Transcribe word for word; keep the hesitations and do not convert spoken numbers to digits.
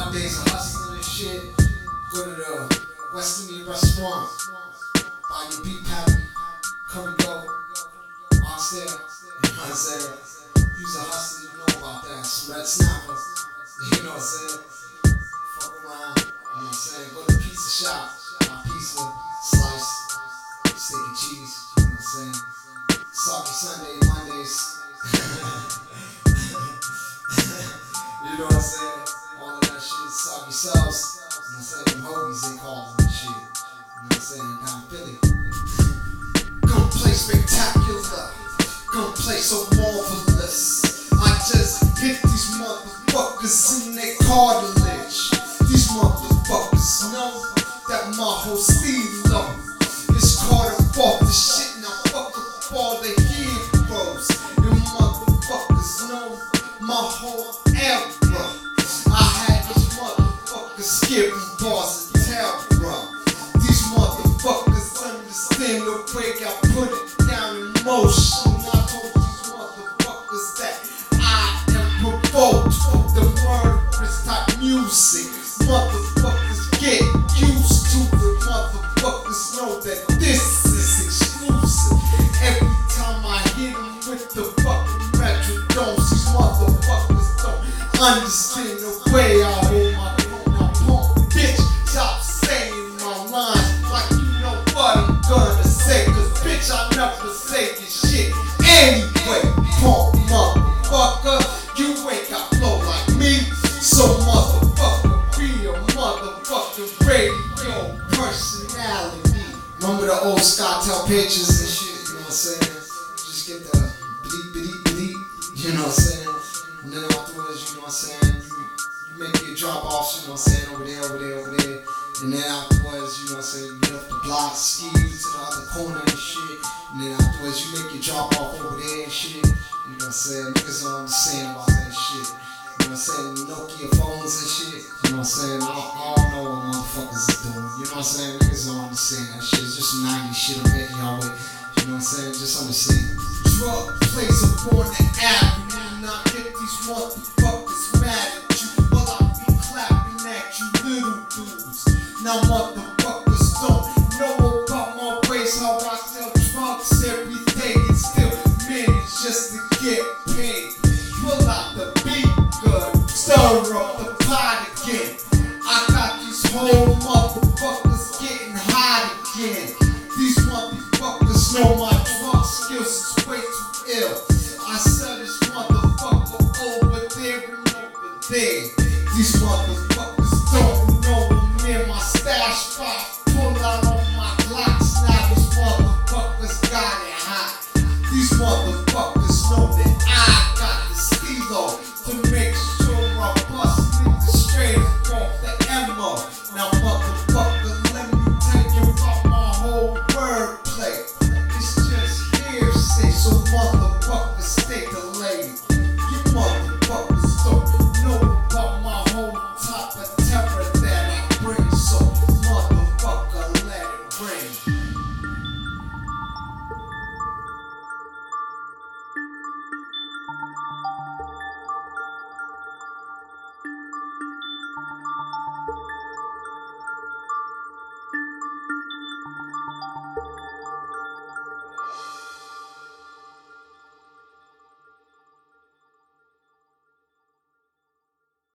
Mondays are hustling and shit. Go to the West Indian restaurant, buy your beef patty, curry go, oxtail. You know what I'm saying? You's a hustler, you know about that. Some red snapper, you know what I'm saying? Fuck around, you know what I'm saying? Go to the pizza shop, buy pizza, slice, steak and cheese, you know what I'm saying? Soggy Sunday, Mondays. You know what I'm saying? All of that shit, soggy selves. You know what I'm saying? Them hoagies, they call them and shit. You know what I'm saying? Down Philly. Gon' play spectacular. Gon' play so marvelous. I just hit these motherfuckers in their cartilage. These motherfuckers know that my whole steel low. It's caught up off the shit. Now fuck up all the heroes. And motherfuckers know my whole era. I had these motherfuckers skipping bars of terror. These motherfuckers understand the way I put it down in motion. I told these motherfuckers that I am provoked for the murderous type music. Motherfuckers get used to it. Motherfuckers know that this is exclusive. Every time I hit them with the fucking metrodomes, these motherfuckers don't understand the way I hold my phone. I pump, bitch, stop saying my lines like you know what I'm gonna say. Cause bitch, I never say this shit anyway. Pump, motherfucker, you ain't got flow like me. So motherfucker, be a motherfucking radio personality. Remember the old SkyTel pictures and shit, you know what I'm saying? Just get the bleep, bleep, bleep, you know what I'm saying? And then afterwards, you know what I'm saying? You, you make your drop offs, you know what I'm saying? Over there, over there, over there. And then afterwards, you know what I'm saying? You get up the block, ski to the other corner and shit. And then afterwards, you make your drop off over there and shit. You know what I'm saying? Niggas don't understand about that shit. You know what I'm saying? Nokia phones and shit. You know what I'm saying? I don't, I don't know what motherfuckers is doing. You know what I'm saying? Niggas don't understand that shit. It's just nineties shit I'm hitting y'all with. You know what I'm saying? Just understand. Drug plays upon the avenue. Now get these motherfuckers